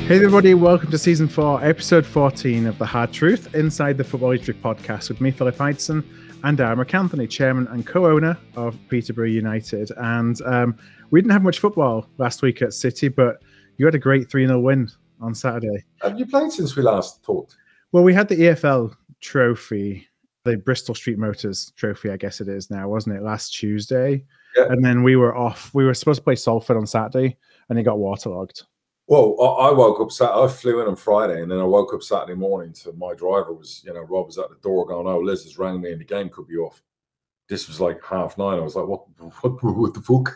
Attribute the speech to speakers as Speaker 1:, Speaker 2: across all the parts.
Speaker 1: Hey everybody, welcome to Season 4, Episode 14 of The Hard Truth, Inside the Football District podcast with me, Philip Ideson, and Darren McAnthony, Chairman and co-owner of Peterborough United. And we didn't have much football last week at City, but you had a great 3-0 win on Saturday.
Speaker 2: Have you played since we last talked?
Speaker 1: Well, we had the EFL trophy, the Bristol Street Motors trophy, I guess it is now, wasn't it, last Tuesday?
Speaker 2: Yeah.
Speaker 1: And then we were off. We were supposed to play Salford on Saturday, and it got waterlogged.
Speaker 2: Well, I woke up Saturday. I flew in on Friday, and then I woke up Saturday morning to my driver was, Rob was at the door going, "Oh, Liz has rang me, and the game could be off." This was like 9:30. I was like, "What the fuck?"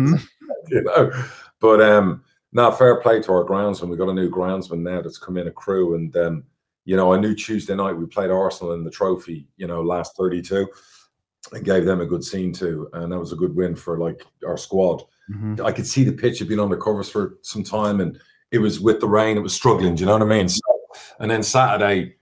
Speaker 1: Mm-hmm.
Speaker 2: But now fair play to our groundsman. We got a new groundsman now that's come in, a crew, and I knew Tuesday night we played Arsenal in the trophy, last 32, and gave them a good scene too, and that was a good win for like our squad.
Speaker 1: Mm-hmm.
Speaker 2: I could see the pitch had been under covers for some time, and it was with the rain, it was struggling. Do you know what I mean? So, and then Saturday,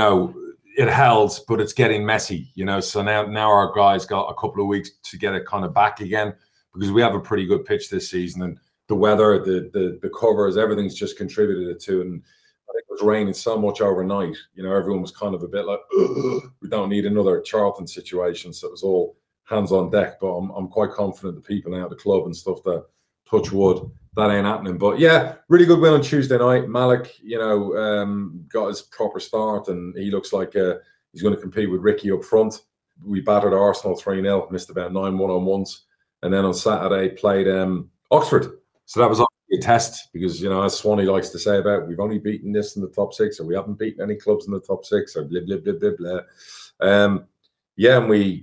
Speaker 2: it held, but it's getting messy. So now our guys got a couple of weeks to get it kind of back again, because we have a pretty good pitch this season, and the weather, the covers, everything's just contributed to it. And I think it was raining so much overnight. Everyone was kind of a bit like, we don't need another Charlton situation. So it was all hands on deck, but I'm quite confident the people now at the club and stuff that, touch wood, that ain't happening. But yeah, really good win on Tuesday night. Malik, got his proper start, and he looks like he's going to compete with Ricky up front. We battered Arsenal 3-0, missed about 9 1-on-1s, and then on Saturday played Oxford. So that was a test, because as Swanee likes to say about, we've only beaten this in the top 6, or we haven't beaten any clubs in the top 6, or blah blah blah blah blah. Yeah, and we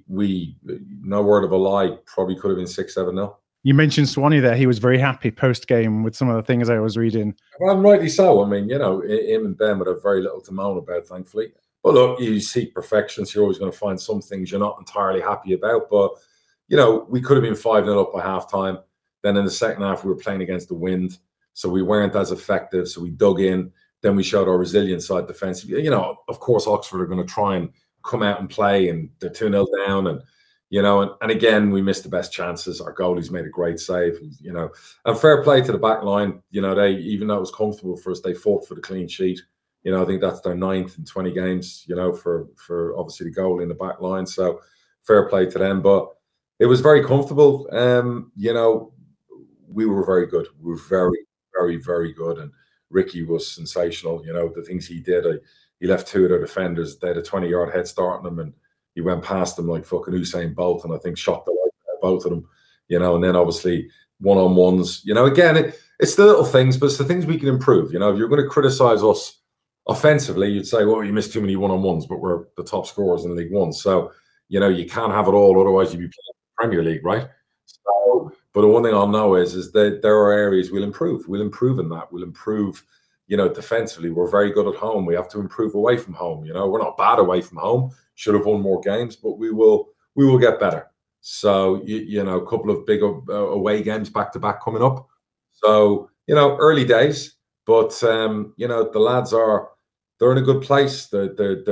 Speaker 2: no word of a lie, probably could have been 6-7-0.
Speaker 1: You mentioned Swanee there. He was very happy post-game with some of the things I was reading.
Speaker 2: Well, rightly so. I mean, him and Ben would have very little to moan about, thankfully. But look, you seek perfection, so you're always going to find some things you're not entirely happy about. But, we could have been 5-0 up by half-time. Then in the second half, we were playing against the wind, so we weren't as effective. So we dug in. Then we showed our resilience side defensively. Of course, Oxford are going to try and come out and play, and they're 2-0 down, and and again we missed the best chances. Our goalies made a great save, and fair play to the back line. They, even though it was comfortable for us, they fought for the clean sheet. I think that's their 9th in 20 games, for obviously the goal in the back line. So fair play to them, but it was very comfortable. We were very good. We were very, very, very good, and Ricky was sensational. The things he did. He left 2 of their defenders. They had a 20-yard head start on them, and he went past them like fucking Usain Bolt, and I think shot the light out of both of them. And then obviously one-on-ones. Again, it's the little things, but it's the things we can improve. If you're going to criticize us offensively, you'd say, well, you missed too many one-on-ones, but we're the top scorers in League One. So, you can't have it all, otherwise you'd be playing Premier League, right? So, but the one thing I'll know is that there are areas we'll improve. We'll improve in that. We'll improve. Defensively, we're very good at home. We have to improve away from home. We're not bad away from home. Should have won more games, but we will get better. So, a couple of big away games back to back coming up. So, early days, but the lads they're in a good place. They're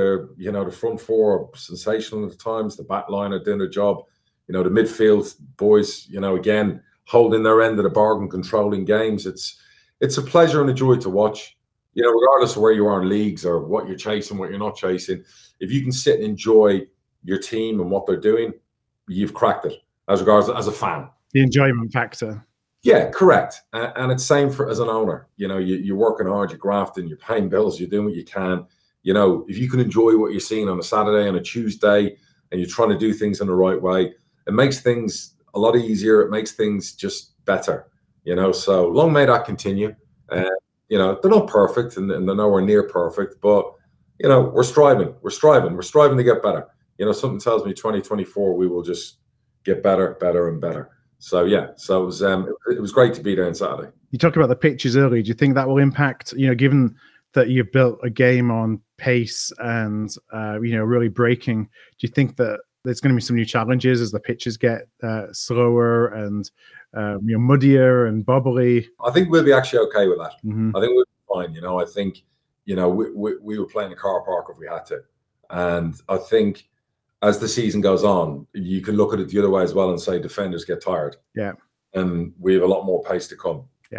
Speaker 2: the front four are sensational at times. The back line are doing their job. The midfield boys, again holding their end of the bargain, controlling games. It's a pleasure and a joy to watch, regardless of where you are in leagues or what you're chasing, what you're not chasing. If you can sit and enjoy your team and what they're doing, you've cracked it as regards as a fan.
Speaker 1: The enjoyment factor.
Speaker 2: Yeah, correct. And it's same for as an owner. You're working hard, you're grafting, you're paying bills, you're doing what you can. If you can enjoy what you're seeing on a Saturday and a Tuesday, and you're trying to do things in the right way, it makes things a lot easier. It makes things just better. So long may that continue. They're not perfect, and they're nowhere near perfect, but we're striving to get better. Something tells me 2024 we will just get better and better. So yeah, so it was great to be there on Saturday.
Speaker 1: You talked about the pitches earlier. Do you think that will impact, given that you've built a game on pace and really breaking, do you think that there's going to be some new challenges as the pitches get slower and muddier and bobbly?
Speaker 2: I think we'll be actually okay with that.
Speaker 1: Mm-hmm.
Speaker 2: I think we'll be fine. I think we were playing a car park if we had to, and I think as the season goes on, you can look at it the other way as well and say defenders get tired.
Speaker 1: Yeah,
Speaker 2: and we have a lot more pace to come.
Speaker 1: Yeah,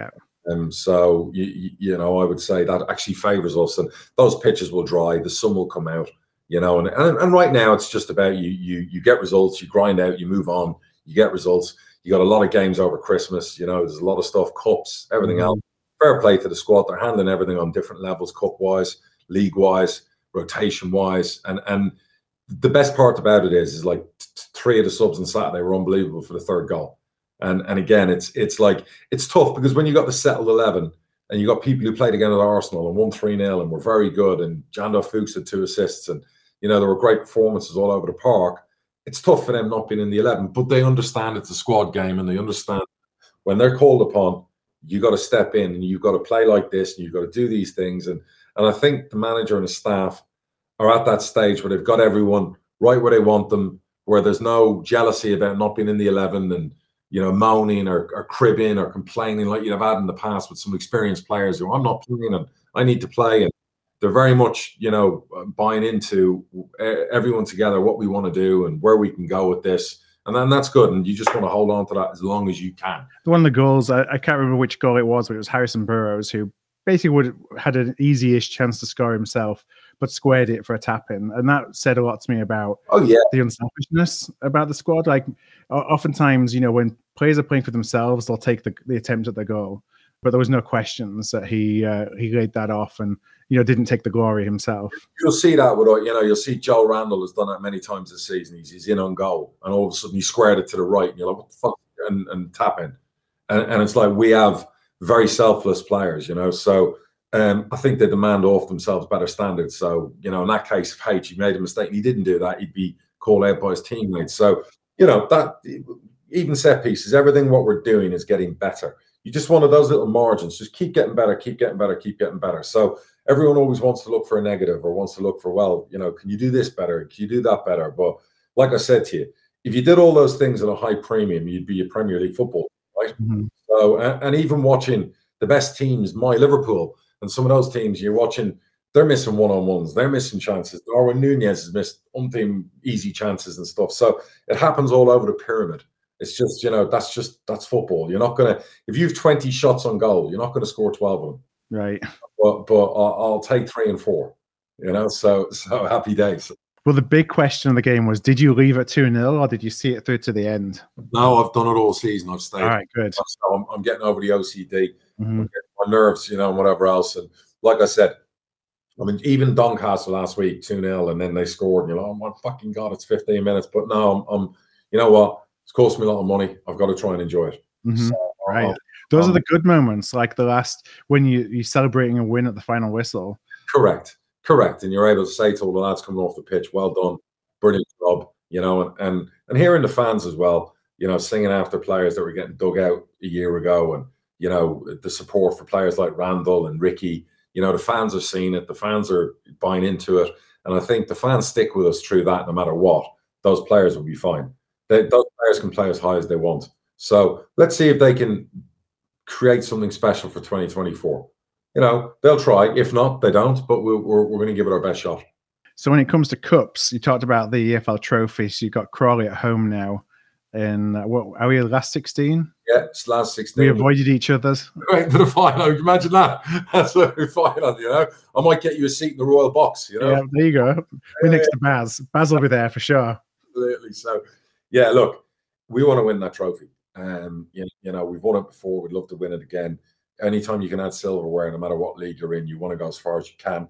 Speaker 2: So you know, I would say that actually favours us, and those pitches will dry, the sun will come out, you know, and right now it's just about you get results, you grind out, you move on, you get results. You got a lot of games over Christmas, you know, there's a lot of stuff, cups, everything else. Fair play to the squad, they're handling everything on different levels, cup wise, league wise, rotation wise, and the best part about it is like three of the subs on Saturday were unbelievable for the third goal. And again, it's like, it's tough because when you got the settled 11 and you got people who played again at Arsenal and won 3-0 and were very good, and Jandor Fuchs had 2 assists, and you know, there were great performances all over the park. It's tough for them not being in the 11, but they understand it's a squad game, and they understand when they're called upon, you got to step in and you've got to play like this and you've got to do these things. And I think the manager and the staff are at that stage where they've got everyone right where they want them, where there's no jealousy about not being in the 11 and, you know, moaning or cribbing or complaining like you'd have had in the past with some experienced players who, I'm not playing and I need to play. And they're very much, you know, buying into everyone together, what we want to do and where we can go with this. And then that's good. And you just want to hold on to that as long as you can.
Speaker 1: One of the goals, I can't remember which goal it was, but it was Harrison Burrows, who basically had an easy-ish chance to score himself, but squared it for a tap-in. And that said a lot to me about the unselfishness about the squad. Like, oftentimes, you know, when players are playing for themselves, they'll take the attempt at the goal. But there was no questions that he laid that off and, you know, didn't take the glory himself.
Speaker 2: You'll see that with, you know, you'll see Joe Randall has done that many times this season. He's in on goal, and all of a sudden he squared it to the right, and you're like, what the fuck? And tap in. And it's like, we have very selfless players, you know. So I think they demand off themselves better standards. So, you know, in that case, if H, he made a mistake and he didn't do that, he'd be called out by his teammates. So, you know, that even set pieces, everything what we're doing is getting better. You just wanted those little margins, just keep getting better, keep getting better, keep getting better. So everyone always wants to look for a negative or wants to look for, well, you know, can you do this better? Can you do that better? But like I said to you, if you did all those things at a high premium, you'd be a Premier League football, right? So, and even watching the best teams, my Liverpool, and some of those teams you're watching, they're missing one-on-ones, they're missing chances. Darwin Nunez has missed umpteen easy chances and stuff. So it happens all over the pyramid. It's just, you know, that's football. You're not going to, if you have 20 shots on goal, you're not going to score 12 of them.
Speaker 1: Right.
Speaker 2: But I'll take 3 and 4, you know, so happy days.
Speaker 1: Well, the big question of the game was, did you leave at 2-0 or did you see it through to the end?
Speaker 2: No, I've done it all season. I've stayed.
Speaker 1: All right, good.
Speaker 2: So I'm getting over the OCD, my nerves, you know, and whatever else. And like I said, I mean, even Doncaster last week, 2-0, and then they scored. And you're like, oh my fucking God, it's 15 minutes. But no, I'm you know what? It's cost me a lot of money. I've got to try and enjoy it. So,
Speaker 1: right. Those are the good moments, like the last, when you're celebrating a win at the final whistle.
Speaker 2: Correct. And you're able to say to all the lads coming off the pitch, well done, brilliant job, you know, and hearing the fans as well, you know, singing after players that were getting dug out a year ago, and, you know, the support for players like Randall and Ricky, you know, the fans are seeing it, the fans are buying into it. And I think the fans stick with us through that no matter what. Those players will be fine. Those players can play as high as they want. So let's see if they can create something special for 2024. You know, they'll try. If not, they don't. But we're going to give it our best shot.
Speaker 1: So when it comes to cups, you talked about the EFL trophies. You've got Crawley at home now. And what are we, last 16?
Speaker 2: Yeah, it's last 16.
Speaker 1: We avoided each other's.
Speaker 2: Right to the final. Imagine that. That's the final, you know. I might get you a seat in the royal box, you know.
Speaker 1: Yeah, there you go. We're next to Baz. Baz will be there for sure.
Speaker 2: Absolutely. So, yeah, look, we want to win that trophy. You know, we've won it before. We'd love to win it again. Anytime you can add silverware, no matter what league you're in, you want to go as far as you can.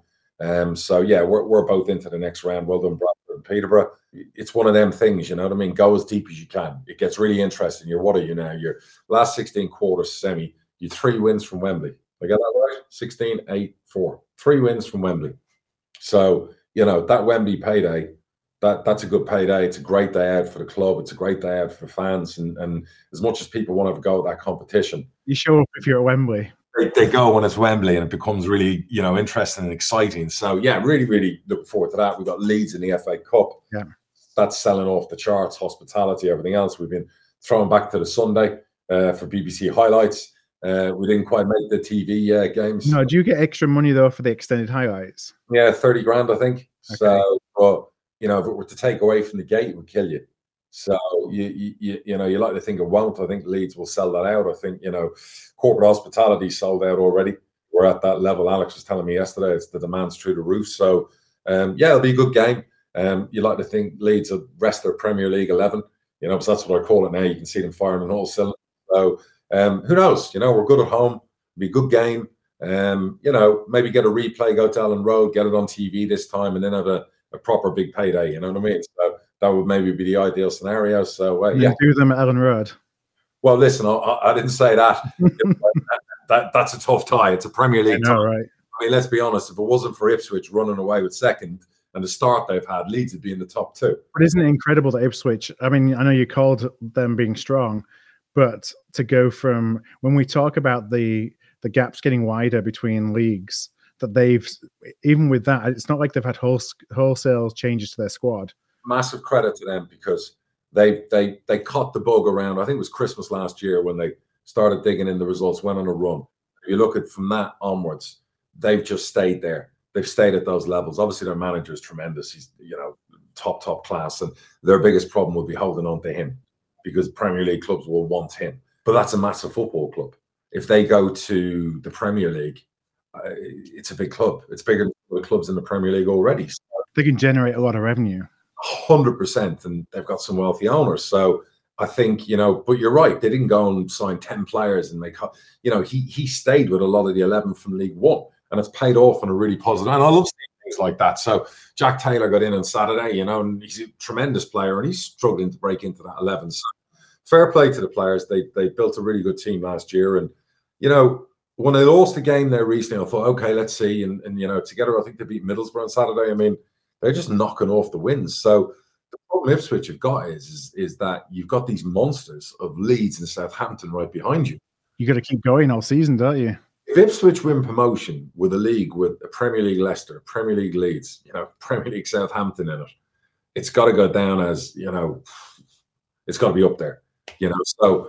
Speaker 2: So yeah, we're both into the next round. Well done, Bradford and Peterborough. It's one of them things, you know what I mean? Go as deep as you can. It gets really interesting. What are you now? Your last 16 quarters semi. You 3 wins from Wembley. I got that right? 16, 8, 4. 3 wins from Wembley. So, you know, that Wembley payday, that's a good payday. It's a great day out for the club. It's a great day out for fans. And as much as people want to go at that competition,
Speaker 1: you show up if you're at Wembley.
Speaker 2: They go when it's Wembley, and it becomes really, you know, interesting and exciting. So yeah, really, really looking forward to that. We've got Leeds in the FA Cup.
Speaker 1: Yeah,
Speaker 2: that's selling off the charts. Hospitality, everything else. We've been thrown back to the Sunday for BBC highlights. We didn't quite make the TV games.
Speaker 1: No, do you get extra money though for the extended highlights?
Speaker 2: Yeah, 30 grand, I think. Okay. So, but you know, if it were to take away from the gate, it would kill you. So you like to think it won't. I think Leeds will sell that out. I think corporate hospitality sold out already. We're at that level. Alex was telling me yesterday, it's the demand's through the roof. So it'll be a good game. You like to think Leeds will rest their Premier League 11. Because that's what I call it now. You can see them firing on all cylinders. So who knows? We're good at home. It'll be a good game. Maybe get a replay, go to Ellen Road, get it on TV this time, and then have a proper big payday. You know what I mean? So that would maybe be the ideal scenario. So
Speaker 1: do them at Ellen Road.
Speaker 2: Well, listen, I didn't say that. That's a tough tie. It's a Premier League tie.
Speaker 1: Right?
Speaker 2: I mean, let's be honest. If it wasn't for Ipswich running away with second and the start they've had, Leeds would be in the top two.
Speaker 1: But isn't it incredible that Ipswich? I mean, I know you called them being strong, but to go from when we talk about the gaps getting wider between leagues, that they've, even with that, it's not like they've had wholesale changes to their squad.
Speaker 2: Massive credit to them, because they caught the bug around, I think it was Christmas last year, when they started digging in the results, went on a run. If you look at from that onwards, they've just stayed there. They've stayed at those levels. Obviously, their manager is tremendous. He's top class, and their biggest problem will be holding on to him, because Premier League clubs will want him. But that's a massive football club. If they go to the Premier League, it's a big club. It's bigger than the clubs in the Premier League already. So
Speaker 1: they can generate a lot of revenue.
Speaker 2: 100%, and they've got some wealthy owners. So I think, but you're right. They didn't go and sign 10 players and make, he stayed with a lot of the 11 from League One, and it's paid off on a really positive. And I love seeing things like that. So Jack Taylor got in on Saturday, and he's a tremendous player, and he's struggling to break into that 11. So fair play to the players. They built a really good team last year. And, when they lost the game there recently, I thought, okay, let's see. And together, I think they beat Middlesbrough on Saturday. I mean, they're just knocking off the wins. So the problem Ipswich have got is that you've got these monsters of Leeds and Southampton right behind you.
Speaker 1: You got to keep going all season, don't you?
Speaker 2: If Ipswich win promotion with a league with a Premier League Leicester, Premier League Leeds, Premier League Southampton in it, it's got to go down as, it's got to be up there, So,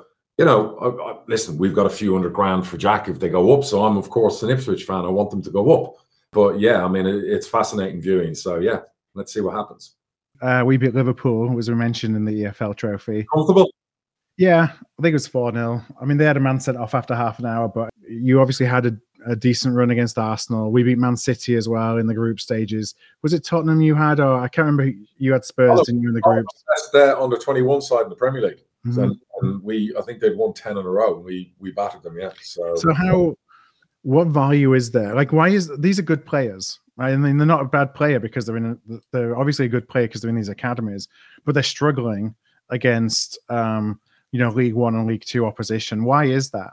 Speaker 2: listen, we've got a few $100,000 for Jack if they go up. So I'm, of course, an Ipswich fan. I want them to go up. But yeah, I mean, it's fascinating viewing. So yeah, let's see what happens.
Speaker 1: We beat Liverpool, as we mentioned, in the EFL Trophy.
Speaker 2: Comfortable?
Speaker 1: Yeah, I think it was 4-0. I mean, they had a man sent off after half an hour, but you obviously had a decent run against Arsenal. We beat Man City as well in the group stages. Was it Tottenham you had, or I can't remember? You had Spurs, didn't you, in the groups?
Speaker 2: That's their under-21 side in the Premier League. Mm-hmm. So I think they'd won 10 in a row, and we battered them, yeah. So
Speaker 1: what value is there? Like, these are good players, right? I mean, they're not a bad player because they're obviously a good player because they're in these academies, but they're struggling against, League One and League Two opposition. Why is that?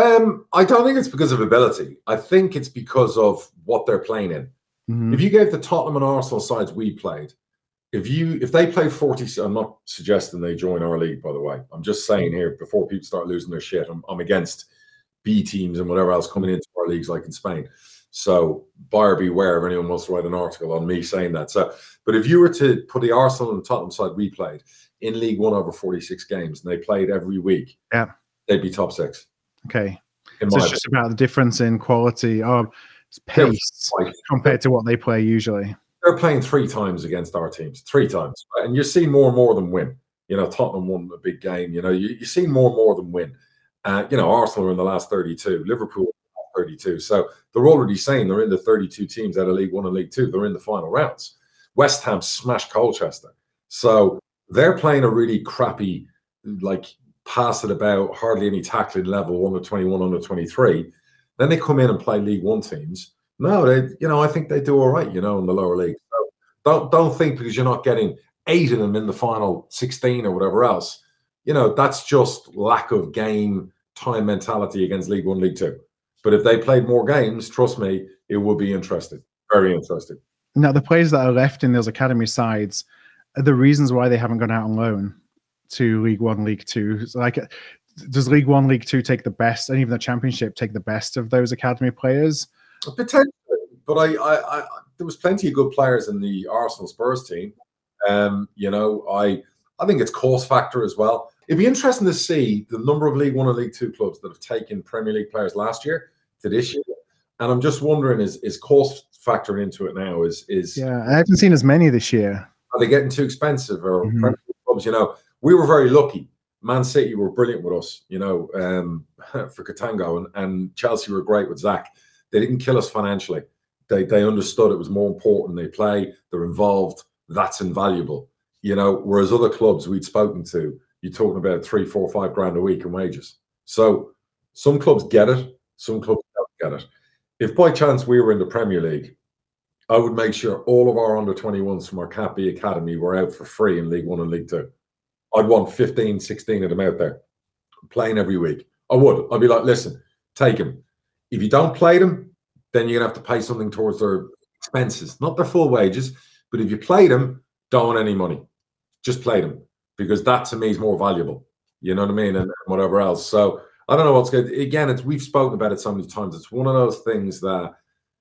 Speaker 2: I don't think it's because of ability. I think it's because of what they're playing in. Mm-hmm. If you gave the Tottenham and Arsenal sides we played, if they play 40, I'm not suggesting they join our league, by the way. I'm just saying here, before people start losing their shit, I'm against B teams and whatever else coming into our leagues like in Spain. So buyer beware if anyone wants to write an article on me saying that. So, but if you were to put the Arsenal and Tottenham side we played in League One over 46 games, and they played every week,
Speaker 1: yeah,
Speaker 2: they'd be top six.
Speaker 1: Okay. So it's just about the difference in quality or pace compared to what they play usually.
Speaker 2: They're playing 3 times against our teams, 3 times. Right? And you're seeing more and more than win. Tottenham won a big game. You're seeing more and more than win. Arsenal are in the last 32, Liverpool 32. So they're already saying they're in the 32 teams out of League One and League Two. They're in the final rounds. West Ham smashed Colchester. So they're playing a really crappy, pass it about, hardly any tackling level, under 21, under 23. Then they come in and play League One teams. No, I think they do all right, in the lower league. So don't think because you're not getting 8 of them in the final 16 or whatever else, that's just lack of game time mentality against League One, League Two. But if they played more games, trust me, it would be interesting. Very interesting.
Speaker 1: Now, the players that are left in those academy sides are the reasons why they haven't gone out on loan to League One, League Two. So does League One, League Two take the best, and even the Championship take the best of those academy players?
Speaker 2: Potentially, but I there was plenty of good players in the Arsenal Spurs team. I think it's cost factor as well. It'd be interesting to see the number of League One and League Two clubs that have taken Premier League players last year to this year. And I'm just wondering, is cost factoring into it now? I
Speaker 1: haven't seen as many this year.
Speaker 2: Are they getting too expensive? Or Premier League clubs, we were very lucky. Man City were brilliant with us, for Katango, and Chelsea were great with Zach. They didn't kill us financially. They understood it was more important. They play, they're involved. That's invaluable, Whereas other clubs we'd spoken to, you're talking about 3, 4, 5 grand a week in wages. So some clubs get it, some clubs don't get it. If by chance we were in the Premier League, I would make sure all of our under-21s from our Cat B Academy were out for free in League One and League Two. I'd want 15, 16 of them out there playing every week. I would. I'd be like, listen, take them. If you don't play them, then you're going to have to pay something towards their expenses, not their full wages. But if you play them, don't want any money. Just play them, because that to me is more valuable. You know what I mean? And whatever else. So I don't know what's good. Again, we've spoken about it so many times. It's one of those things that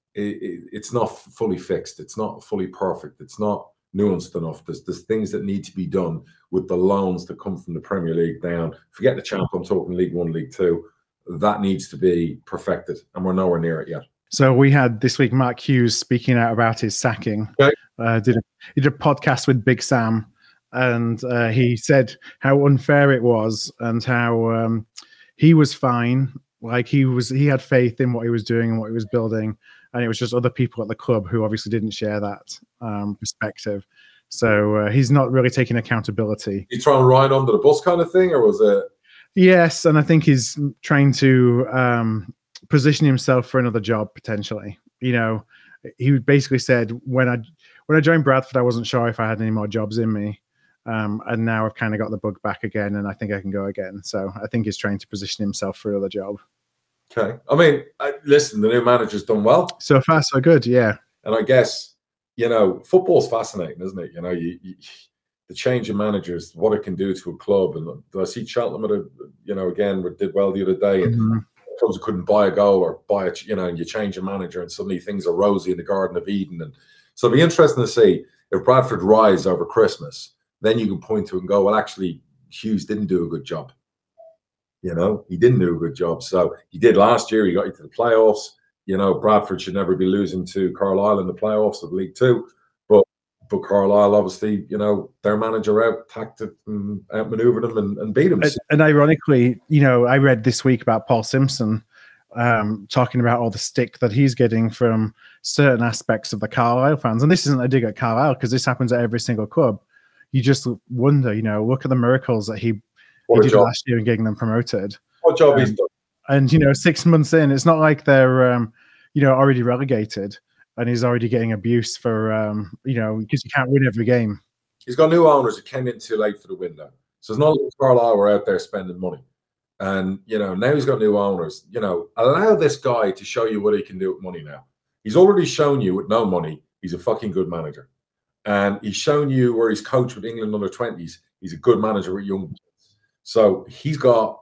Speaker 2: it's not fully fixed. It's not fully perfect. It's not nuanced enough. There's things that need to be done with the loans that come from the Premier League down. Forget the champ. I'm talking League One, League Two. That needs to be perfected, and we're nowhere near it yet.
Speaker 1: So we had this week Mark Hughes speaking out about his sacking.
Speaker 2: Okay.
Speaker 1: He did a podcast with Big Sam, and he said how unfair it was and how he was fine. Like he had faith in what he was doing and what he was building, and it was just other people at the club who obviously didn't share that perspective. So he's not really taking accountability.
Speaker 2: You throwing Ryan under the bus kind of thing, or was it?
Speaker 1: Yes, and I think he's trying to position himself for another job potentially. He basically said, when I joined Bradford, I wasn't sure if I had any more jobs in me, and now I've kind of got the bug back again, and I think I can go again. So I think he's trying to position himself for another job.
Speaker 2: Okay, I mean, listen, the new manager's done well.
Speaker 1: So far, so good, yeah.
Speaker 2: And I guess football's fascinating, isn't it? The change of managers, what it can do to a club. And I see Cheltenham again, did well the other day, and clubs couldn't buy a goal or buy it, and you change a manager and suddenly things are rosy in the Garden of Eden. And so it'll be interesting to see if Bradford rise over Christmas. Then you can point to it and go, well, actually, Hughes didn't do a good job. He didn't do a good job. So he did last year. He got you to the playoffs. Bradford should never be losing to Carlisle in the playoffs of League Two. But Carlisle, obviously, their manager outmaneuvered them and beat them.
Speaker 1: And ironically, I read this week about Paul Simpson talking about all the stick that he's getting from certain aspects of the Carlisle fans. And this isn't a dig at Carlisle, because this happens at every single club. You just wonder, look at the miracles that he did last year in getting them promoted.
Speaker 2: What job he's done.
Speaker 1: And, 6 months in, it's not like they're, already relegated. And he's already getting abuse for, because you can't win every game.
Speaker 2: He's got new owners that came in too late for the window. So it's not like Carlisle were out there spending money. And, now he's got new owners. Allow this guy to show you what he can do with money now. He's already shown you with no money, he's a fucking good manager. And he's shown you where he's coached with England under 20s. He's a good manager with young kids. So he's got,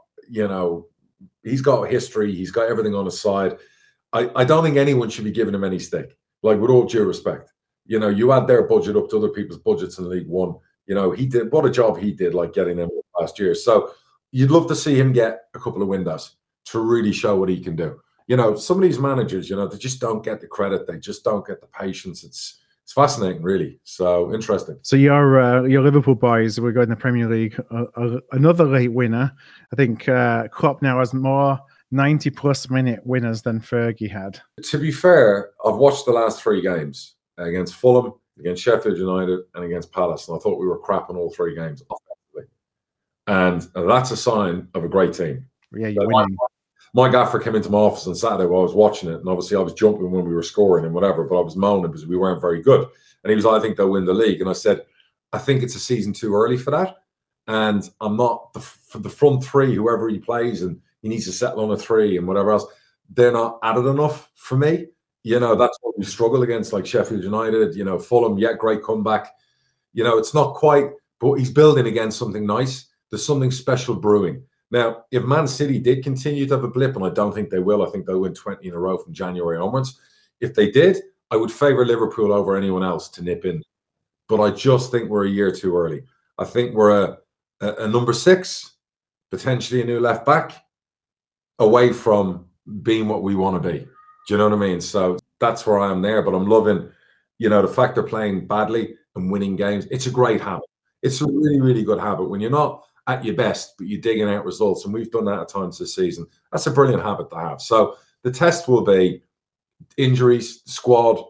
Speaker 2: he's got history. He's got everything on his side. I don't think anyone should be giving him any stick. Like, with all due respect, you add their budget up to other people's budgets in League One. He did what a job he did, like getting them last year. So you'd love to see him get a couple of windows to really show what he can do. Some of these managers, they just don't get the credit. They just don't get the patience. It's fascinating, really. So interesting.
Speaker 1: So your Liverpool boys, we're going to the Premier League. Another late winner. I think Klopp now has more 90-plus minute winners than Fergie had.
Speaker 2: To be fair, I've watched the last 3 games against Fulham, against Sheffield United, and against Palace, and I thought we were crap on all 3 games offensively. And that's a sign of a great team.
Speaker 1: Yeah, you're winning.
Speaker 2: My gaffer came into my office on Saturday while I was watching it, and obviously I was jumping when we were scoring and whatever, but I was moaning because we weren't very good. And he was like, I think they'll win the league. And I said, I think it's a season too early for that. And I'm not, for the front 3, whoever he plays, and he needs to settle on a 3 and whatever else, they're not added enough for me. That's what we struggle against, like Sheffield United, Fulham, great comeback. It's not quite, but he's building against something nice. There's something special brewing. Now, if Man City did continue to have a blip, and I don't think they will, I think they'll win 20 in a row from January onwards. If they did, I would favour Liverpool over anyone else to nip in. But I just think we're a year too early. I think we're a number 6, potentially a new left back, away from being what we want to be. Do you know what I mean? So that's where I am there. But I'm loving, the fact they're playing badly and winning games. It's a great habit. It's a really, really good habit. When you're not at your best, but you're digging out results, and we've done that at times this season, that's a brilliant habit to have. So the test will be injuries, squad,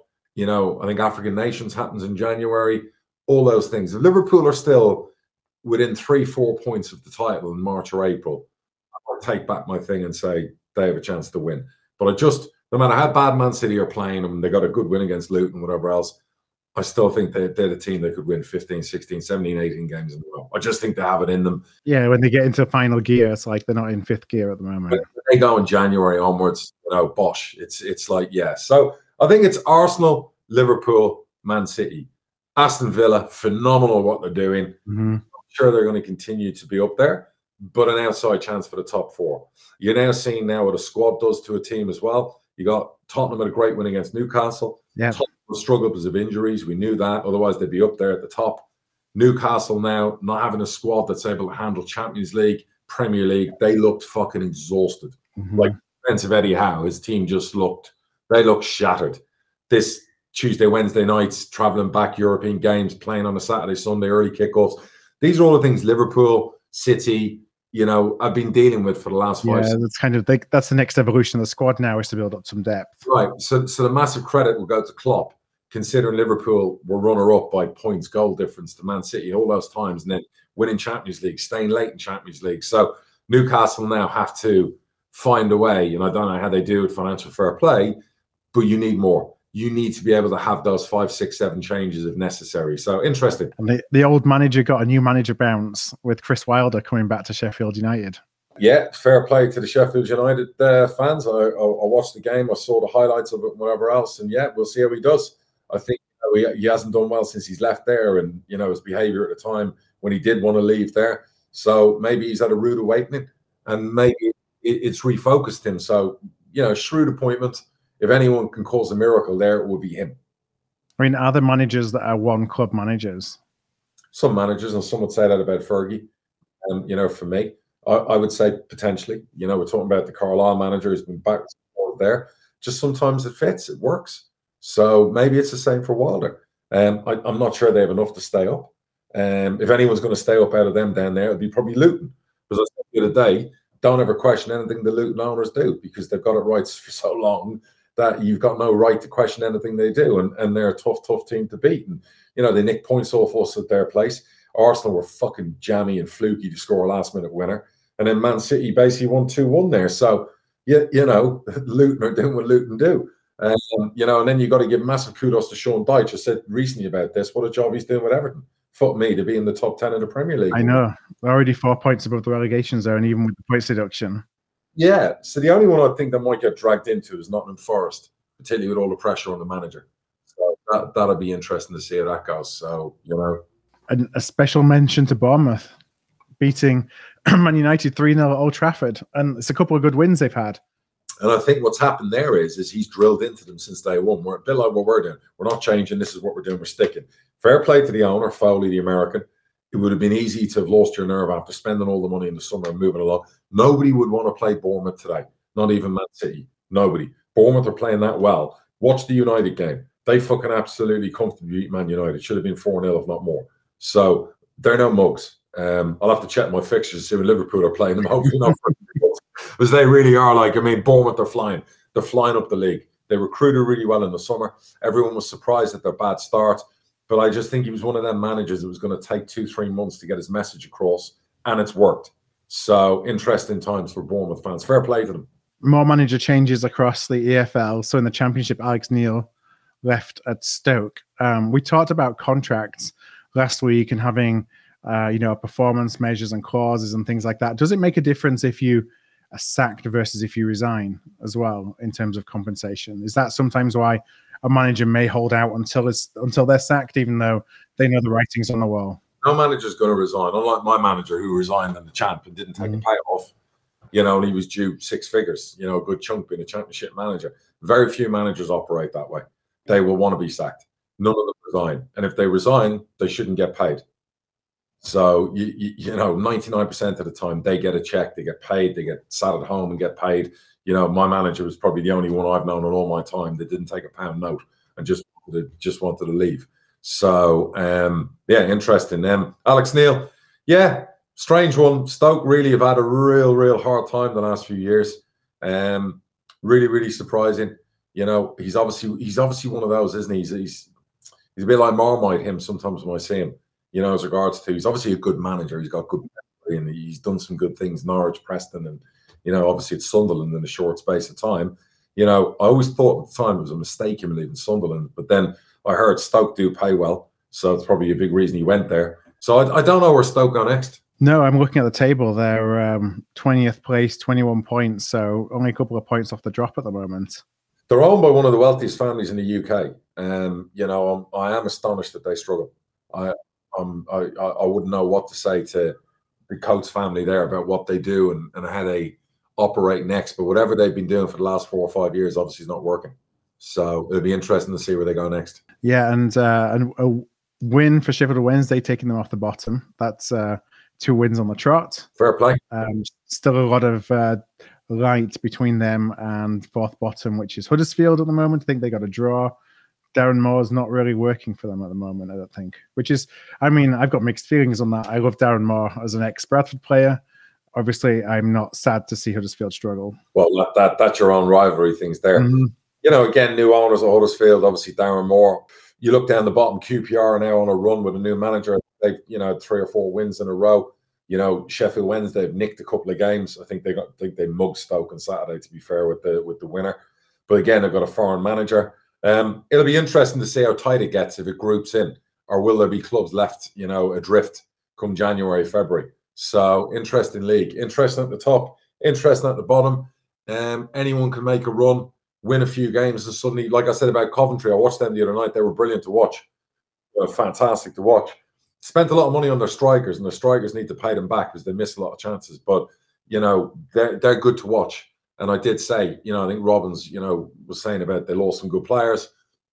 Speaker 2: I think African Nations happens in January, all those things. If Liverpool are still within 3-4 points of the title in March or April, I'll take back my thing and say they have a chance to win. But no matter how bad Man City are playing them, they got a good win against Luton, whatever else, I still think they're the team that could win 15, 16, 17, 18 games in a row. I just think they have it in them.
Speaker 1: Yeah, when they get into final gear, it's like they're not in fifth gear at the moment.
Speaker 2: When they go in January onwards, bosh. It's like, yeah. So I think it's Arsenal, Liverpool, Man City. Aston Villa, phenomenal what they're doing.
Speaker 1: Mm-hmm.
Speaker 2: I'm sure they're going to continue to be up there, but an outside chance for the top four. You're now seeing what a squad does to a team as well. You got Tottenham at a great win against Newcastle.
Speaker 1: Yeah.
Speaker 2: Tottenham struggled because of injuries. We knew that. Otherwise, they'd be up there at the top. Newcastle now not having a squad that's able to handle Champions League, Premier League. They looked fucking exhausted.
Speaker 1: Mm-hmm.
Speaker 2: Like defense of Eddie Howe, his team they looked shattered. This Tuesday, Wednesday nights, traveling back, European games, playing on a Saturday, Sunday, early kickoffs. These are all the things Liverpool, City, I've been dealing with for the last 5
Speaker 1: years. Yeah, that's kind of that's the next evolution of the squad now, is to build up some depth.
Speaker 2: Right. So the massive credit will go to Klopp, considering Liverpool were runner-up by points, goal difference to Man City all those times, and then winning Champions League, staying late in Champions League. So Newcastle now have to find a way, and I don't know how they do it, financial fair play, but you need more. You need to be able to have those 5, 6, 7 changes if necessary. So interesting.
Speaker 1: And the old manager got a new manager bounce with Chris Wilder coming back to Sheffield United.
Speaker 2: Yeah, fair play to the Sheffield United fans. I watched the game. I saw the highlights of it and whatever else. And yeah, we'll see how he does. I think he hasn't done well since he's left there, and his behaviour at the time when he did want to leave there. So maybe he's had a rude awakening, and maybe it's refocused him. So shrewd appointment. If anyone can cause a miracle there, it will be him.
Speaker 1: I mean, are there managers that are one club managers?
Speaker 2: Some managers, and some would say that about Fergie. And for me, I would say potentially. We're talking about the Carlisle manager who's been back there. Just sometimes it fits, it works. So maybe it's the same for Wilder. I'm not sure they have enough to stay up. If anyone's going to stay up out of them down there, it'd be probably Luton. Because I said the other day, don't ever question anything the Luton owners do, because they've got it right for so long that you've got no right to question anything they do. And they're a tough team to beat. And, they nicked points off us at their place. Arsenal were fucking jammy and fluky to score a last-minute winner. And then Man City basically won 2-1 there. So, Luton are doing what Luton do. And then you've got to give massive kudos to Sean Dyche. I said recently about this, what a job he's doing with Everton. Fuck me to be in the top 10 of the Premier League.
Speaker 1: I know. They're already 4 points above the relegation zone, even with the points deduction.
Speaker 2: Yeah. So the only one I think that might get dragged into is Nottingham Forest, particularly with all the pressure on the manager. So that'll be interesting to see how that goes. So,
Speaker 1: And a special mention to Bournemouth, beating Man United 3-0 at Old Trafford. And it's a couple of good wins they've had.
Speaker 2: And I think what's happened there is he's drilled into them since day one. We're a bit like what we're doing. We're not changing. This is what we're doing. We're sticking. Fair play to the owner, Foley, the American. It would have been easy to have lost your nerve after spending all the money in the summer and moving along. Nobody would want to play Bournemouth today. Not even Man City. Nobody. Bournemouth are playing that well. Watch the United game. They fucking absolutely comfortably beat Man United. Should have been 4-0, if not more. So they're no mugs. I'll have to check my fixtures to see when Liverpool are playing them. Hopefully not, because they really are Bournemouth are flying. They're flying up the league. They recruited really well in the summer. Everyone was surprised at their bad start, but I just think he was one of them managers that was going to take 2-3 months to get his message across, and it's worked. So interesting times for Bournemouth fans. Fair play to them. More
Speaker 1: manager changes across the EFL. So in the Championship, Alex Neil left at Stoke. We talked about contracts last week and having performance measures and clauses and things like that. Does it make a difference if you are sacked versus if you resign as well in terms of compensation? Is that sometimes why a manager may hold out until they're sacked, even though they know the writing's on the wall?
Speaker 2: No manager's going to resign. Unlike my manager who resigned in the champ and didn't take a payoff, and he was due 6 figures, a good chunk being a championship manager. Very few managers operate that way. They will want to be sacked. None of them resign. And if they resign, they shouldn't get paid. So, 99% of the time they get a check, they get paid, they get sat at home and get paid. My manager was probably the only one I've known in all my time that didn't take a pound note and just wanted to leave. So yeah, interesting. Alex Neil, yeah, strange one. Stoke really have had a real hard time the last few years. Really surprising. You know, he's obviously one of those, isn't he? He's a bit like Marmite, him, sometimes when I see him, you know, as regards to, he's obviously a good manager. He's got good memory and he's done some good things, Norwich, Preston, and, you know, obviously it's Sunderland in a short space of time. You know, I always thought at the time it was a mistake him leaving Sunderland, but then I heard Stoke do pay well, so it's probably a big reason he went there. So I don't know where Stoke go next.
Speaker 1: No, I'm looking at the table. They're 20th place, 21 points, so only a couple of points off the drop at the moment.
Speaker 2: They're owned by one of the wealthiest families in the UK. You know, I am astonished that they struggle. I wouldn't know what to say to the Coates family there about what they do and how they operate next. But whatever they've been doing for the last 4 or 5 years obviously is not working. So it'll be interesting to see where they go next.
Speaker 1: Yeah, and a win for Sheffield Wednesday, taking them off the bottom. That's 2 wins on the trot.
Speaker 2: Fair play.
Speaker 1: Still a lot of light between them and fourth bottom, which is Huddersfield at the moment. I think they got a draw. Darren Moore's not really working for them at the moment, I don't think. Which is, I mean, I've got mixed feelings on that. I love Darren Moore as an ex-Bradford player. Obviously, I'm not sad to see Huddersfield struggle.
Speaker 2: Well, that's your own rivalry things there. Mm-hmm. You know, again, new owners of Huddersfield, obviously Darren Moore. You look down the bottom, QPR are now on a run with a new manager. They've, you know, 3 or 4 wins in a row. You know, Sheffield Wednesday have nicked a couple of games. I think they mugged Stoke on Saturday, to be fair, with the winner. But again, they've got a foreign manager. It'll be interesting to see how tight it gets if it groups in, or will there be clubs left, you know, adrift come January, February. So interesting league, interesting at the top, interesting at the bottom. Anyone can make a run, win a few games, and suddenly, like I said about Coventry, I watched them the other night. They were brilliant to watch, fantastic to watch. Spent a lot of money on their strikers, and the strikers need to pay them back because they miss a lot of chances. But you know, they're good to watch. And I did say, you know, I think Robbins, you know, was saying about they lost some good players.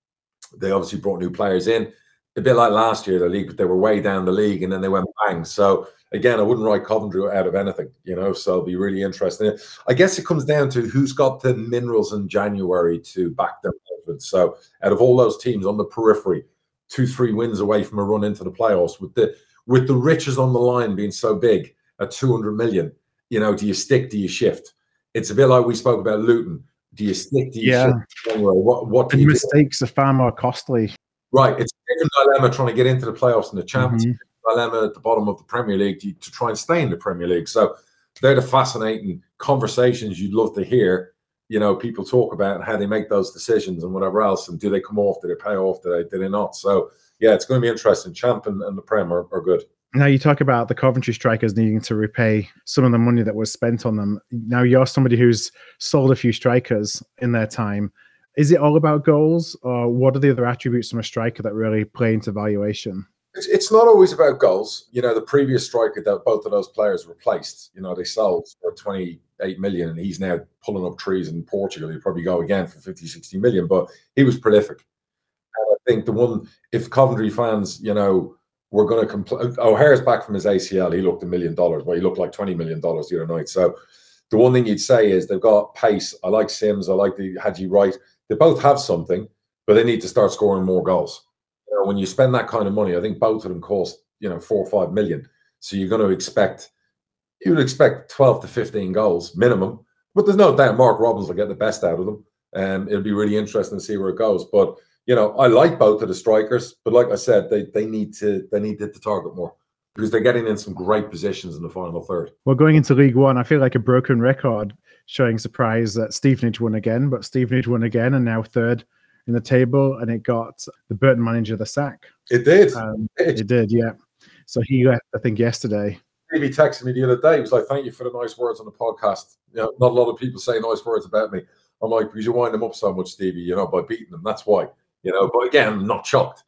Speaker 2: They obviously brought new players in. A bit like last year, the league, but they were way down the league and then they went bang. So again, I wouldn't write Coventry out of anything, you know, so it'll be really interesting. I guess it comes down to who's got the minerals in January to back their confidence. So out of all those teams on the periphery, 2-3 wins away from a run into the playoffs, with the riches on the line being so big at 200 million, you know, do you stick, do you shift? It's a bit like we spoke about Luton. Do you stick, do you shift? What do you
Speaker 1: mistakes are far more costly.
Speaker 2: Right. It's a different dilemma trying to get into the playoffs and the Champions League. Dilemma at the bottom of the Premier League to try and stay in the Premier League. So they're the fascinating conversations you'd love to hear, you know, people talk about how they make those decisions and whatever else. And do they come off? Do they pay off? Do they not? So, yeah, it's going to be interesting. Champ and the Prem are good.
Speaker 1: Now, you talk about the Coventry strikers needing to repay some of the money that was spent on them. Now, you're somebody who's sold a few strikers in their time. Is it all about goals, or what are the other attributes from a striker that really play into valuation?
Speaker 2: It's not always about goals. You know, the previous striker that both of those players replaced, you know, they sold for 28 million and he's now pulling up trees in Portugal. He'll probably go again for 50, 60 million, but he was prolific. And I think the one, if Coventry fans, you know, were going to complain, O'Hare's back from his ACL. He looked $1 million. Well, he looked like $20 million the other night. So the one thing you'd say is they've got pace. I like Sims. I like the Haji Wright. They both have something, but they need to start scoring more goals. You know, when you spend that kind of money, I think both of them cost, you know, 4 or 5 million. So you're going to expect, you would expect 12 to 15 goals minimum. But there's no doubt Mark Robbins will get the best out of them. And it'll be really interesting to see where it goes. But, you know, I like both of the strikers. But like I said, they need to target more because they're getting in some great positions in the final third.
Speaker 1: Well, going into League One, I feel like a broken record showing surprise that Stevenage won again. But Stevenage won again and now third in the table, and it got the Burton manager the sack.
Speaker 2: It did.
Speaker 1: It did, yeah. So he left, I think, yesterday.
Speaker 2: He texted me the other day. He was like, "Thank you for the nice words on the podcast. You know, not a lot of people say nice words about me." I'm like, "Because you wind them up so much, Stevie, you know, by beating them. That's why." You know, but again, I'm not shocked.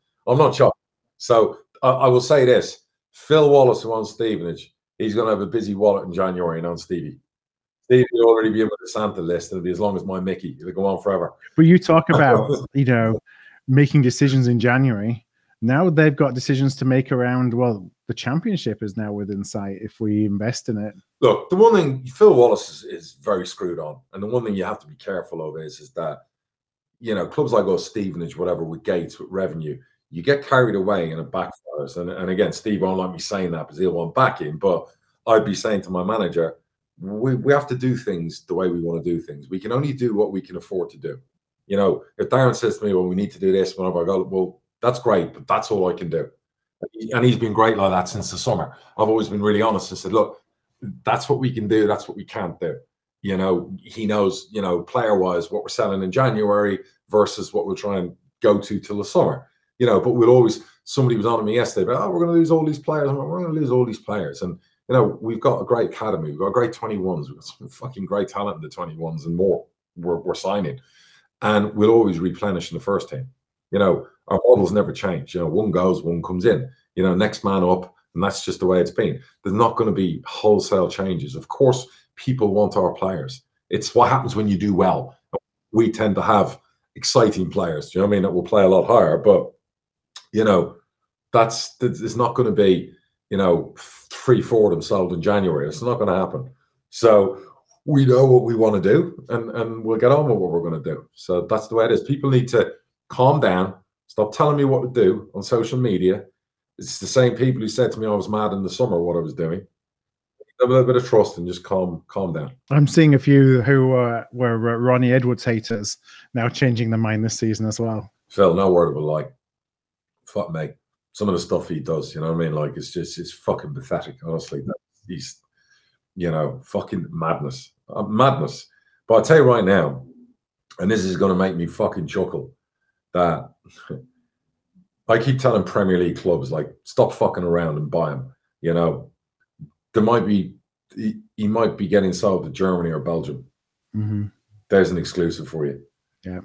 Speaker 2: So I will say this: Phil Wallace, who owns Stevenage, he's going to have a busy wallet in January and on Stevie. Stevie will already be in with the Santa list. It'll be as long as my Mickey. It'll go on forever.
Speaker 1: But you talk about, you know, making decisions in January. Now they've got decisions to make around, well, the championship is now within sight if we invest in it.
Speaker 2: Look, the one thing, Phil Wallace is very screwed on. And the one thing you have to be careful of is that, you know, clubs like us, Stevenage, whatever, with gates, with revenue, you get carried away and it backfires. And again, Steve won't like me saying that because he'll want backing, but I'd be saying to my manager, we have to do things the way we want to do things. We can only do what we can afford to do. You know, if Darren says to me, well, we need to do this whenever I go, well, that's great, but that's all I can do. And he's been great like that since the summer. I've always been really honest and said, look, that's what we can do. That's what we can't do. You know, he knows, you know, player-wise, what we're selling in January versus what we'll try and go to till the summer. You know, but we'll always, somebody was on to me yesterday about, oh, we're going to lose all these players. I'm like, we're going to lose all these players. And, you know, we've got a great academy. We've got a great 21s. We've got some fucking great talent in the 21s and more we're signing. And we'll always replenish in the first team. You know, our models never change. You know, one goes, one comes in. You know, next man up, and that's just the way it's been. There's not going to be wholesale changes. Of course, people want our players. It's what happens when you do well. We tend to have exciting players, do you know what I mean, that will play a lot higher. But, you know, it's not going to be, you know, 3-4 them sold in January. It's not going to happen. So we know what we want to do, and we'll get on with what we're going to do. So that's the way it is. People need to calm down, stop telling me what to do on social media. It's the same people who said to me I was mad in the summer what I was doing. Have a little bit of trust and just calm down.
Speaker 1: I'm seeing a few who were Ronnie Edwards haters now changing their mind this season as well.
Speaker 2: Phil, no word of a lie. Fuck me. Some of the stuff he does, you know what I mean? Like, it's fucking pathetic, honestly. He's, you know, fucking madness. Madness. But I'll tell you right now, and this is going to make me fucking chuckle, that I keep telling Premier League clubs, like, stop fucking around and buy him. You know, there might be, he might be getting sold to Germany or Belgium.
Speaker 1: Mm-hmm.
Speaker 2: There's an exclusive for you.
Speaker 1: Yeah.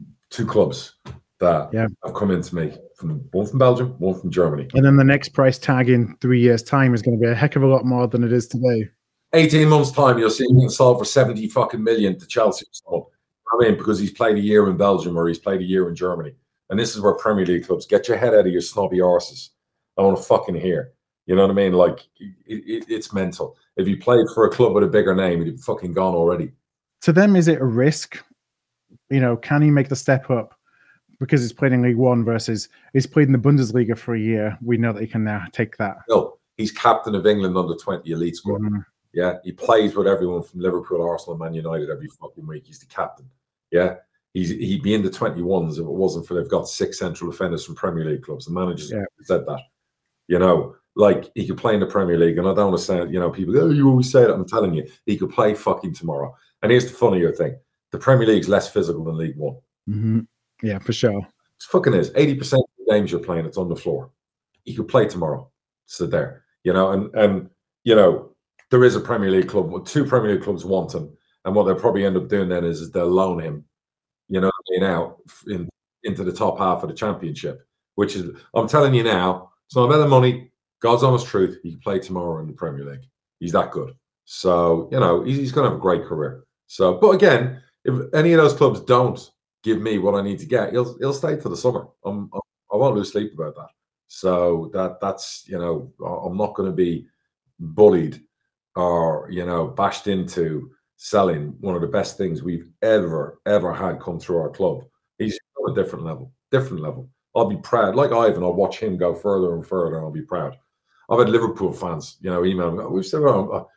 Speaker 2: 2 clubs that have come into me, one from Belgium, one from Germany.
Speaker 1: And then the next price tag in 3 years' time is going to be a heck of a lot more than it is today.
Speaker 2: 18 months' time, you'll see him getting sold for 70 fucking million to Chelsea. I mean, because he's played a year in Belgium or he's played a year in Germany. And this is where Premier League clubs, get your head out of your snobby arses. I want to fucking hear. You know what I mean? Like, it's mental. If you played for a club with a bigger name, you'd be fucking gone already.
Speaker 1: To them, is it a risk? You know, can he make the step up? Because he's played in League One versus he's played in the Bundesliga for a year. We know that he can now take that.
Speaker 2: No, he's captain of England under 20 elite squad. Mm-hmm. Yeah, he plays with everyone from Liverpool, Arsenal, Man United every fucking week. He's the captain. Yeah, he'd be in the 21s if it wasn't for they've got 6 central defenders from Premier League clubs. The managers said that. You know, like, he could play in the Premier League, and I don't want to say, you know, people, oh, you always say that. I'm telling you, he could play fucking tomorrow. And here's the funnier thing: the Premier League's less physical than League One.
Speaker 1: Mm-hmm. Yeah, for sure.
Speaker 2: It fucking is. 80% of the games you're playing, it's on the floor. He could play tomorrow. So there, you know, and you know, there is a Premier League club. 2 Premier League clubs want him, and what they'll probably end up doing then is they'll loan him, you know, out into the top half of the Championship. Which is, I'm telling you now, it's not about the money. God's honest truth. He can play tomorrow in the Premier League. He's that good. So, you know, he's going to have a great career. So, but again, if any of those clubs don't give me what I need to get, he'll stay till the summer. I won't lose sleep about that. So that's, you know, I'm not going to be bullied or, you know, bashed into selling one of the best things we've ever had come through our club. He's on a different level. I'll be proud. Like Ivan, I'll watch him go further and further, and I'll be proud. I've had Liverpool fans, you know, email me. We've said,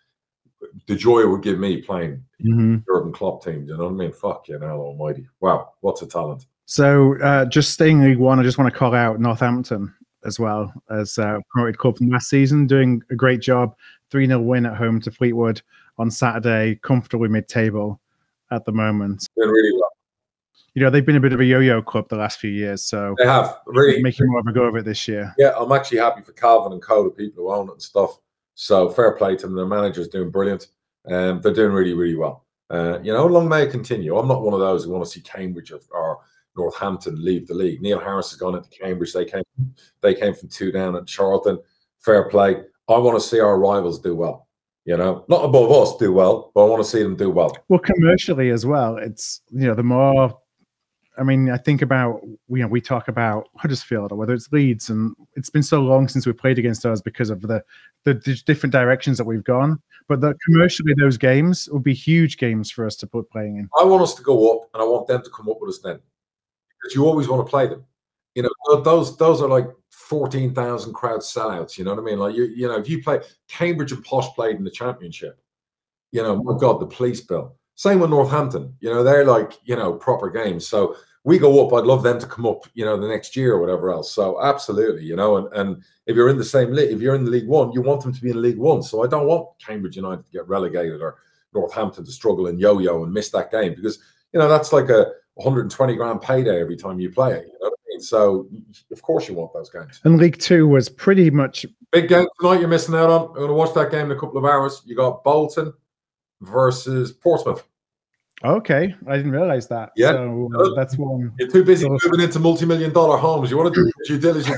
Speaker 2: the joy it would give me playing Jurgen Klopp teams. You know what I mean? Fuck you, hell almighty. Wow, what's a talent.
Speaker 1: So just staying in League One, I just want to call out Northampton as well as promoted club from last season, doing a great job. 3-0 win at home to Fleetwood on Saturday, comfortably mid-table at the moment.
Speaker 2: Doing really well.
Speaker 1: You know, they've been a bit of a yo-yo club the last few years, so
Speaker 2: they have really
Speaker 1: making more of a go of it this year.
Speaker 2: Yeah, I'm actually happy for Calvin and Co, the people who own it and stuff. So fair play to them. Their manager's doing brilliant. They're doing really, really well. You know, long may it continue. I'm not one of those who want to see Cambridge or Northampton leave the league. Neil Harris has gone into Cambridge. They came from 2 down at Charlton. Fair play. I want to see our rivals do well. You know, not above us do well, but I want to see them do well.
Speaker 1: Well, commercially as well. It's, you know, the more. I mean, I think about, you know, we talk about Huddersfield or whether it's Leeds, and it's been so long since we played against us because of the different directions that we've gone. But commercially, those games would be huge games for us to put playing in.
Speaker 2: I want us to go up, and I want them to come up with us then, because you always want to play them You know, those are like 14,000 crowd sellouts. You know what I mean? Like you know, if you play Cambridge and Posh played in the championship, you know, my God, the police bill. Same with Northampton. You know, they're like, you know, proper games. So we go up. I'd love them to come up, you know, the next year or whatever else. So absolutely, you know, and if you're in the same league, if you're in the League One, you want them to be in League One. So I don't want Cambridge United to get relegated or Northampton to struggle and yo-yo and miss that game, because, you know, that's like a 120 grand payday every time you play it. You know what I mean? So of course you want those games.
Speaker 1: And League Two was pretty much
Speaker 2: big game tonight. You're missing out on. I'm going to watch that game in a couple of hours. You got Bolton versus Portsmouth.
Speaker 1: Okay, I didn't realize that.
Speaker 2: Yeah,
Speaker 1: so that's one.
Speaker 2: You're too busy moving into multi-million-dollar homes. You want to do due diligence.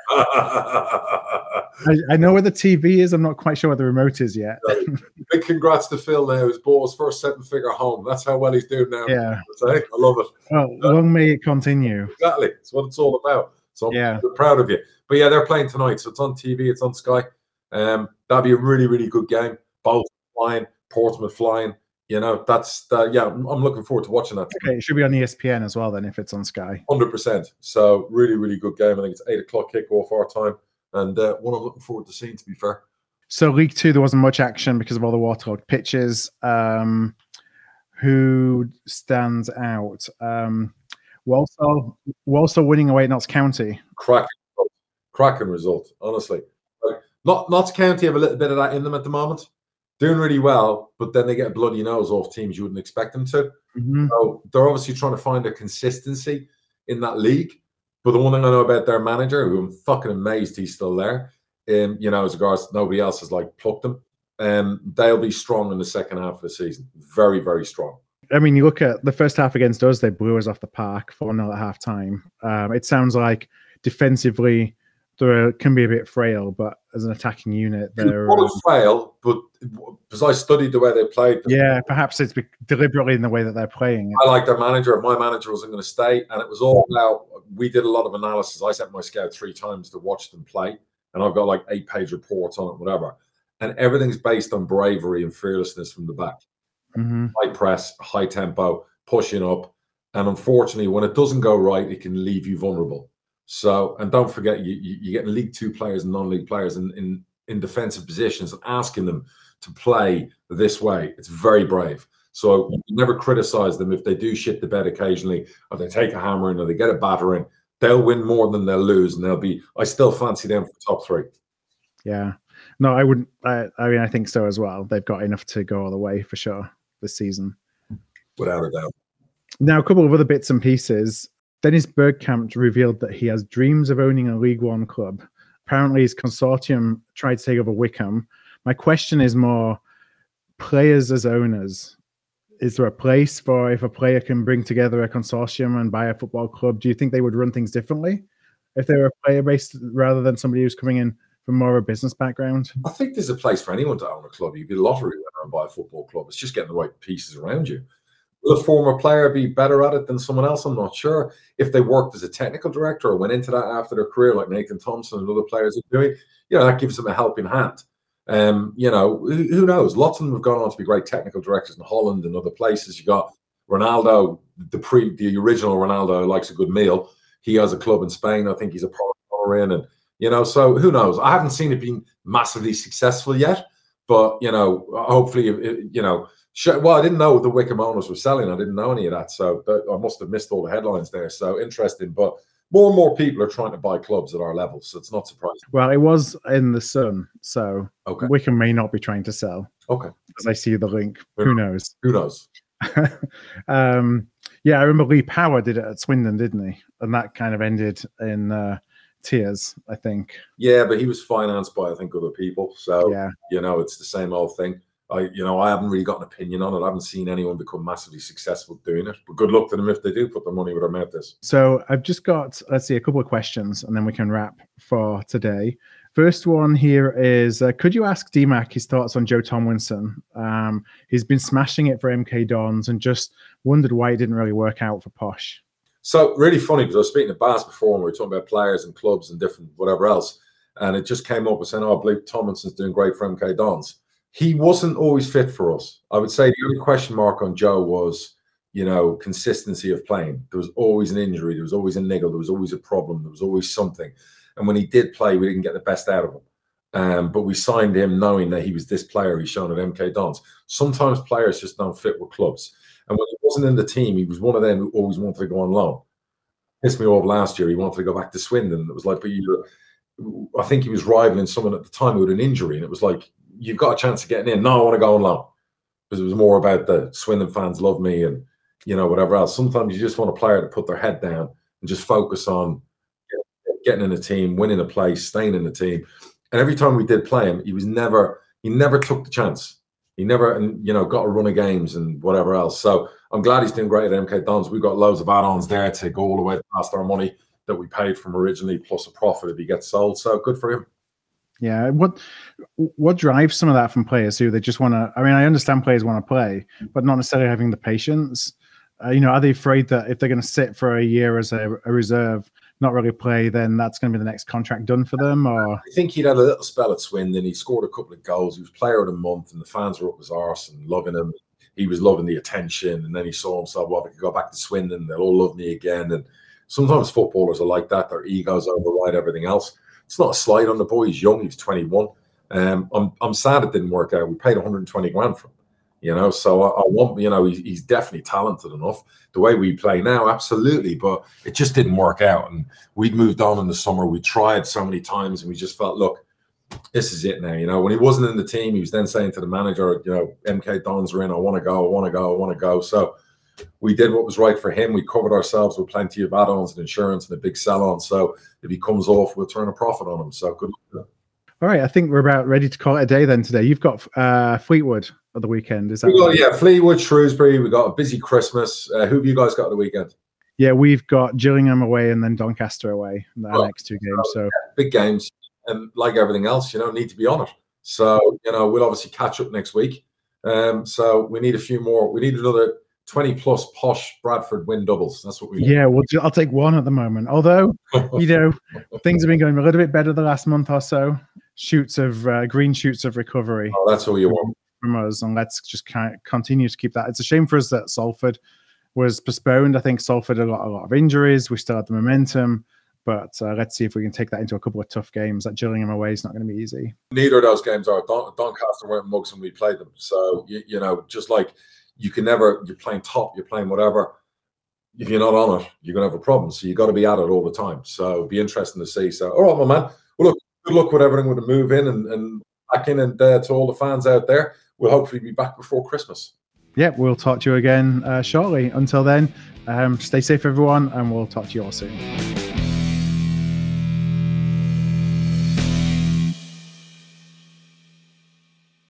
Speaker 1: I know where the TV is. I'm not quite sure where the remote is yet.
Speaker 2: Big congrats to Phil now. He's bought his first 7-figure home. That's how well he's doing now.
Speaker 1: Yeah,
Speaker 2: I love it.
Speaker 1: Well, long may it continue.
Speaker 2: Exactly. That's what it's all about. So I'm proud of you. But yeah, they're playing tonight. So it's on TV. It's on Sky. That'll be a really, really good game. Bolton flying, Portsmouth flying. You know, that's yeah. I'm looking forward to watching that.
Speaker 1: Okay, it should be on ESPN as well then if it's on Sky.
Speaker 2: 100%. So really, really good game. I think it's 8 o'clock kickoff our time, and one I'm looking forward to seeing. To be fair.
Speaker 1: So League Two, there wasn't much action because of all the waterlogged pitches. Who stands out? Walsall winning away at Notts County.
Speaker 2: Cracking result. Honestly, like, Notts County have a little bit of that in them at the moment. Doing really well, but then they get a bloody nose off teams you wouldn't expect them to. So they're obviously trying to find a consistency in that league. But the one thing I know about their manager, who I'm fucking amazed he's still there, you know, as regards nobody else has like plucked them, they'll be strong in the second half of the season. Very, very strong.
Speaker 1: I mean, you look at the first half against us, they blew us off the park 4-0 at half time. It sounds like defensively they can be a bit frail, but as an attacking unit, they're
Speaker 2: frail. But because I studied the way they played,
Speaker 1: yeah, perhaps it's deliberately in the way that they're playing.
Speaker 2: I like their manager. My manager wasn't going to stay, and it was all about. We did a lot of analysis. I sent my scout 3 times to watch them play, and I've got like 8-page reports on it, whatever. And everything's based on bravery and fearlessness from the back. High press, high tempo, pushing up, and unfortunately, when it doesn't go right, it can leave you vulnerable. So, and don't forget, you get League Two players and non-league players in defensive positions and asking them to play this way. It's very brave. So you never criticize them if they do shit the bed occasionally, or they take a hammer in, or they get a batter in. They'll win more than they'll lose, and they'll be. I still fancy them for top 3.
Speaker 1: Yeah, no, I wouldn't. I mean, I think so as well. They've got enough to go all the way for sure this season,
Speaker 2: without a doubt.
Speaker 1: Now, a couple of other bits and pieces. Dennis Bergkamp revealed that he has dreams of owning a League One club. Apparently, his consortium tried to take over Wycombe. My question is more players as owners. Is there a place for if a player can bring together a consortium and buy a football club? Do you think they would run things differently if they were a player-based rather than somebody who's coming in from more of a business background?
Speaker 2: I think there's a place for anyone to own a club. You get a lottery winner and buy a football club. It's just getting the right pieces around you. Will a former player be better at it than someone else? I'm not sure. If they worked as a technical director or went into that after their career, like Nathan Thompson and other players are doing, you know, that gives them a helping hand. You know, who knows? Lots of them have gone on to be great technical directors in Holland and other places. You got Ronaldo, the original Ronaldo, who likes a good meal. He has a club in Spain. I think he's a pro in, and you know, so who knows? I haven't seen it being massively successful yet, but you know, hopefully, you know. Well, I didn't know the Wycombe owners were selling. I didn't know any of that, so I must have missed all the headlines there. So interesting, but more and more people are trying to buy clubs at our level, so it's not surprising.
Speaker 1: Well, it was in the Sun, so Wycombe may not be trying to sell.
Speaker 2: Okay,
Speaker 1: as I see the link. Who knows?
Speaker 2: Who knows?
Speaker 1: Yeah, I remember Lee Power did it at Swindon, didn't he? And that kind of ended in tears, I think.
Speaker 2: Yeah, but he was financed by, I think, other people. So
Speaker 1: yeah,
Speaker 2: you know, it's the same old thing. I haven't really got an opinion on it. I haven't seen anyone become massively successful doing it. But good luck to them if they do put their money where their mouth is.
Speaker 1: So I've just got, let's see, a couple of questions, and then we can wrap for today. First one here is, could you ask DMAC his thoughts on Joe Tomlinson? He's been smashing it for MK Dons and just wondered why it didn't really work out for Posh.
Speaker 2: So really funny, because I was speaking to Bas before, and we were talking about players and clubs and different whatever else. And it just came up with saying, oh, I believe Tomlinson's doing great for MK Dons. He wasn't always fit for us. I would say the only question mark on Joe was, consistency of playing. There was always an injury. There was always a niggle. There was always a problem. There was always something. And when he did play, we didn't get the best out of him. But we signed him knowing that he was this player he's shown at MK Dons. Sometimes players just don't fit with clubs. And when he wasn't in the team, he was one of them who always wanted to go on loan. Pissed me off last year. He wanted to go back to Swindon. It was like, I think he was rivaling someone at the time who had an injury. And it was like, you've got a chance of getting in. No, I want to go on loan. Because it was more about the Swindon fans love me and, whatever else. Sometimes you just want a player to put their head down and just focus on getting in the team, winning a place, staying in the team. And every time we did play him, he never took the chance. He never, got a run of games and whatever else. So I'm glad he's doing great at MK Dons. We've got loads of add-ons there to go all the way past our money that we paid from originally, plus a profit if he gets sold. So good for him.
Speaker 1: Yeah. What drives some of that from players who they just want to, I understand players want to play, but not necessarily having the patience. Are they afraid that if they're going to sit for a year as a reserve, not really play, then that's going to be the next contract done for them? Or
Speaker 2: I think he'd had a little spell at Swindon. He scored a couple of goals. He was player of the month, and the fans were up his arse and loving him. He was loving the attention, and then he saw himself, well, if I could go back to Swindon, they'll all love me again. And sometimes footballers are like that. Their egos override everything else. It's not a slight on the boy. He's young. He's 21. I'm sad it didn't work out. We paid 120 grand for him, so I want, he's definitely talented enough. The way we play now, absolutely, but it just didn't work out. And we'd moved on in the summer. We tried so many times, and we just felt, look, this is it now. When he wasn't in the team, he was then saying to the manager, MK Dons are in. I want to go. So we did what was right for him. We covered ourselves with plenty of add-ons and insurance and a big sell-on. So if he comes off, we'll turn a profit on him. So good luck.
Speaker 1: All right, I think we're about ready to call it a day then today. You've got Fleetwood at the weekend, is that right?
Speaker 2: Yeah, Fleetwood, Shrewsbury. We've got a busy Christmas. Who have you guys got at the weekend?
Speaker 1: Yeah, we've got Gillingham away and then Doncaster away in the next two games. So
Speaker 2: big games, and like everything else, need to be on it. So, we'll obviously catch up next week. So we need a few more. We need another 20 plus posh Bradford win doubles. That's what we need.
Speaker 1: Yeah, I'll take one at the moment. Although, things have been going a little bit better the last month or so. Green shoots of recovery.
Speaker 2: Oh, that's all you want
Speaker 1: from us, and let's just continue to keep that. It's a shame for us that Salford was postponed. I think Salford had a lot of injuries. We still had the momentum, but let's see if we can take that into a couple of tough games. That Gillingham away is not going to be easy.
Speaker 2: Neither of those games are. Doncaster weren't mugs when we played them. So, just like you can never, you're playing top, you're playing whatever. If you're not on it, you're going to have a problem. So you got to be at it all the time. So it'll be interesting to see. So, all right, my man. Well, look, good luck with everything with the move in and back in, and to all the fans out there. We'll hopefully be back before Christmas.
Speaker 1: Yeah, we'll talk to you again shortly. Until then, stay safe, everyone, and we'll talk to you all soon.